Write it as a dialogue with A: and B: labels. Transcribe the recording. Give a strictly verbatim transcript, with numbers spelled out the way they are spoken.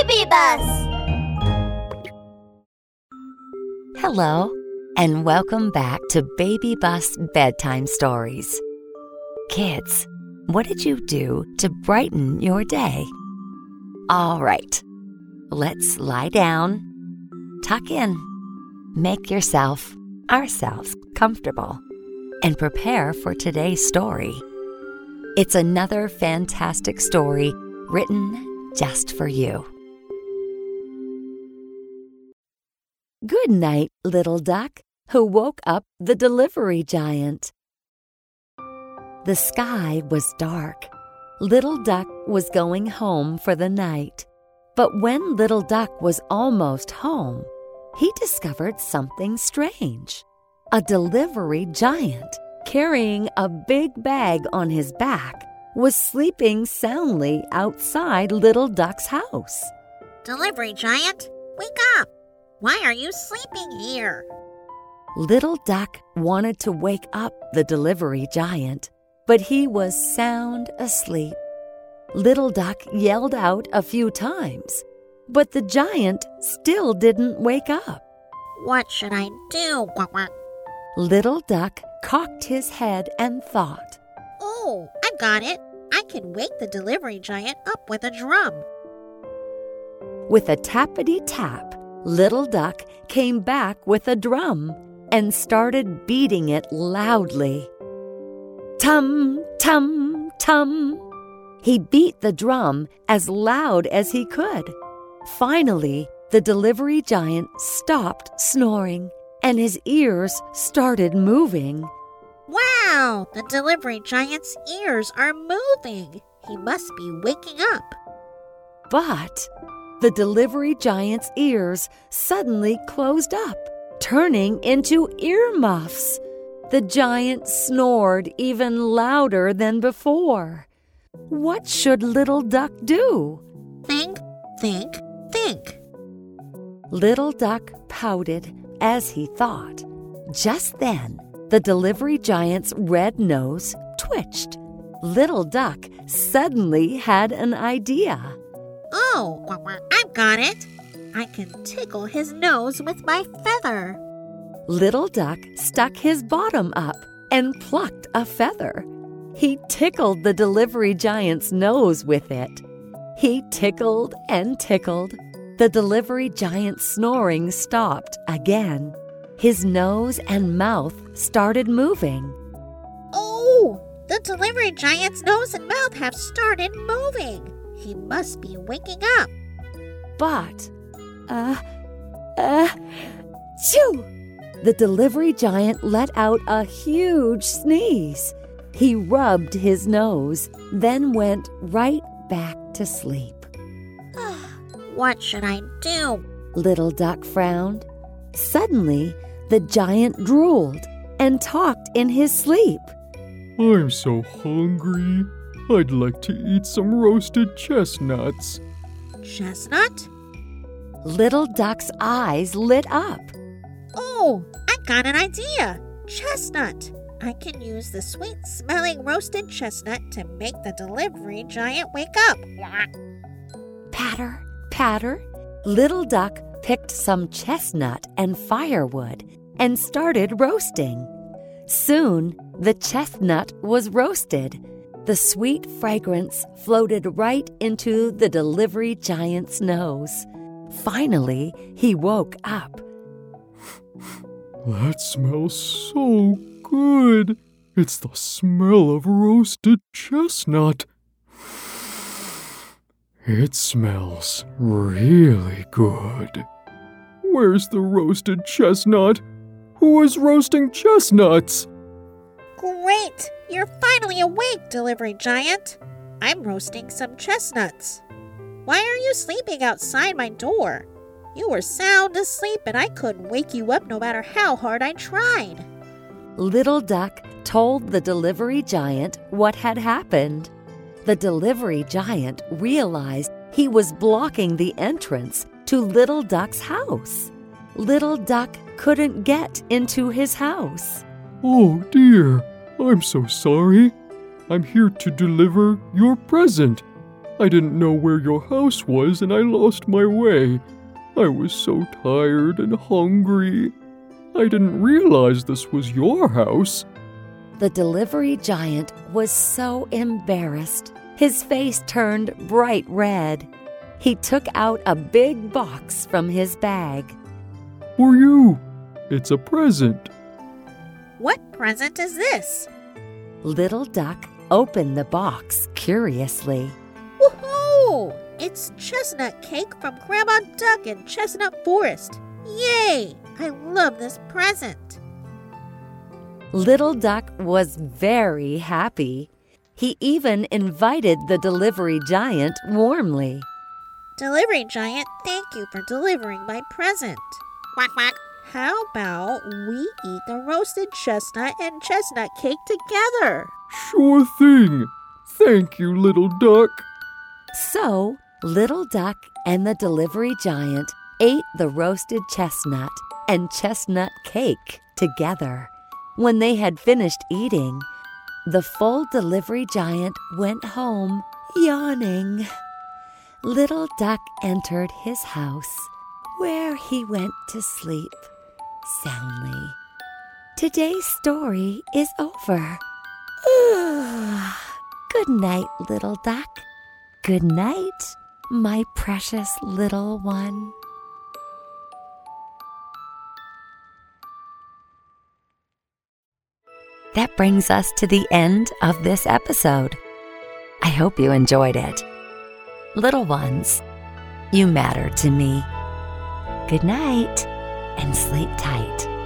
A: Baby Bus!
B: Hello, and welcome back to Baby Bus Bedtime Stories. Kids, what did you do to brighten your day? All right, let's lie down, tuck in, make yourself, ourselves, comfortable, and prepare for today's story. It's another fantastic story written just for you. Good night, little duck, who woke up the delivery giant. The sky was dark. Little Duck was going home for the night. But when Little Duck was almost home, he discovered something strange. A delivery giant, carrying a big bag on his back, was sleeping soundly outside Little Duck's house.
C: Delivery giant, wake up! Why are you sleeping here?
B: Little Duck wanted to wake up the delivery giant, but he was sound asleep. Little Duck yelled out a few times, but the giant still didn't wake up.
C: What should I do?
B: Little Duck cocked his head and thought,
C: Oh, I got it. I can wake the delivery giant up with a drum.
B: With a tappity-tap, Little Duck came back with a drum and started beating it loudly. Tum, tum, tum. He beat the drum as loud as he could. Finally, the delivery giant stopped snoring, and his ears started moving.
C: Wow, the delivery giant's ears are moving. He must be waking up.
B: But the delivery giant's ears suddenly closed up, turning into earmuffs. The giant snored even louder than before. What should Little Duck do?
C: Think, think, think.
B: Little Duck pouted as he thought. Just then, the delivery giant's red nose twitched. Little Duck suddenly had an idea.
C: Oh, I've got it. I can tickle his nose with my feather.
B: Little Duck stuck his bottom up and plucked a feather. He tickled the delivery giant's nose with it. He tickled and tickled. The delivery giant's snoring stopped again. His nose and mouth started moving.
C: Oh, the delivery giant's nose and mouth have started moving. He must be waking up.
B: But, uh, uh, shoo! The delivery giant let out a huge sneeze. He rubbed his nose, then went right back to sleep.
C: What should I do?
B: Little Duck frowned. Suddenly, the giant drooled and talked in his sleep.
D: I'm so hungry. I'd like to eat some roasted chestnuts.
C: Chestnut?
B: Little Duck's eyes lit up.
C: Oh, I got an idea. Chestnut. I can use the sweet-smelling roasted chestnut to make the delivery giant wake up.
B: Patter, patter. Little Duck picked some chestnut and firewood and started roasting. Soon, the chestnut was roasted. The sweet fragrance floated right into the delivery giant's nose. Finally, he woke up.
D: That smells so good. It's the smell of roasted chestnut. It smells really good. Where's the roasted chestnut? Who is roasting chestnuts?
C: Great! You're finally awake, delivery giant. I'm roasting some chestnuts. Why are you sleeping outside my door? You were sound asleep and I couldn't wake you up no matter how hard I tried.
B: Little Duck told the delivery giant what had happened. The delivery giant realized he was blocking the entrance to Little Duck's house. Little Duck couldn't get into his house.
D: Oh dear, I'm so sorry. I'm here to deliver your present. I didn't know where your house was and I lost my way. I was so tired and hungry. I didn't realize this was your house."
B: The delivery giant was so embarrassed. His face turned bright red. He took out a big box from his bag.
D: "For you. It's a present."
C: What present is this?
B: Little Duck opened the box curiously.
C: Woohoo! It's chestnut cake from Grandma Duck in Chestnut Forest. Yay! I love this present.
B: Little Duck was very happy. He even invited the delivery giant warmly.
C: Delivery giant, thank you for delivering my present. Quack, quack. How about we eat the roasted chestnut and chestnut cake together?
D: "Sure thing. Thank you, Little Duck."
B: So, Little Duck and the delivery giant ate the roasted chestnut and chestnut cake together. When they had finished eating, the full delivery giant went home, yawning. Little Duck entered his house, where he went to sleep soundly. Today's story is over. Good night, Little Duck. Good night, my precious little one. That brings us to the end of this episode. I hope you enjoyed it. Little ones, you matter to me. Good night and sleep tight.